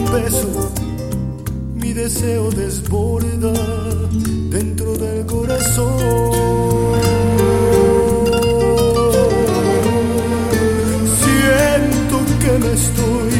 beso, mi deseo desborda dentro del corazón. Siento que me estoy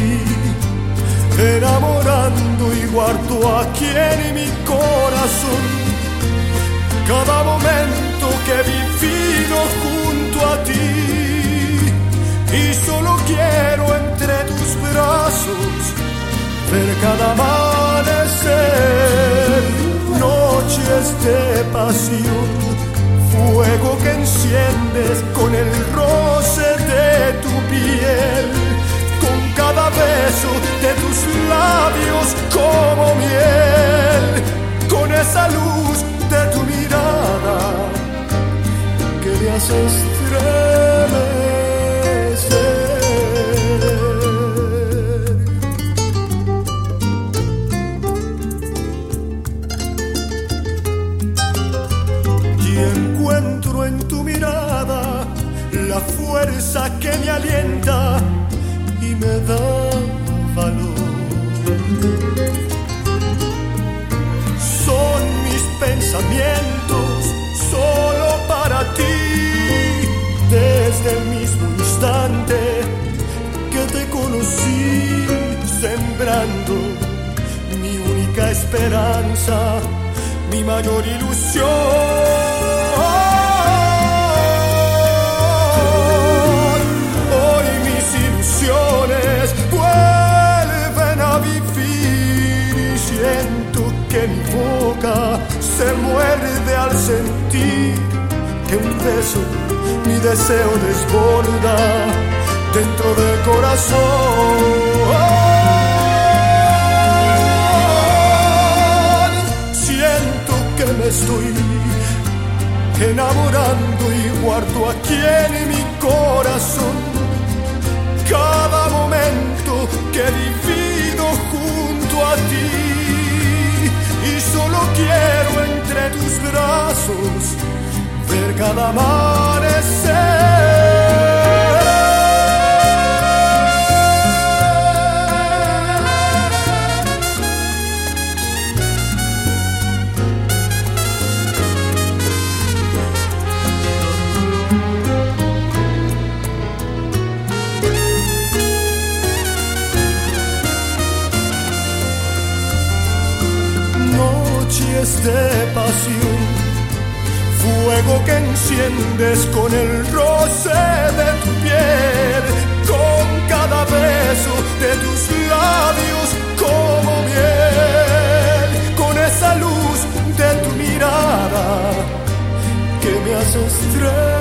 enamorando y guardo aquí en mi corazón cada momento que he vivido junto a ti. Y solo quiero entre tus brazos ver cada amanecer, noches de pasión, fuego que enciendes con el roce de tu piel, con cada beso de tus labios como miel, con esa luz de tu mirada que me hace estremecer. Encuentro en tu mirada la fuerza que me alienta y me da valor. Son mis pensamientos solo para ti, desde el mismo instante que te conocí, sembrando mi única esperanza, mi mayor ilusión. Vuelven a vivir y siento que mi boca se muerde al sentir que un beso mi deseo desborda dentro del corazón. Siento que me estoy enamorando y guardo aquí en mi corazón cada momento que he vivido junto a ti. Y solo quiero entre tus brazos ver cada amanecer. Noches de pasión, fuego que enciendes con el roce de tu piel, con cada beso de tus labios como miel, con esa luz de tu mirada que me hace estremecer.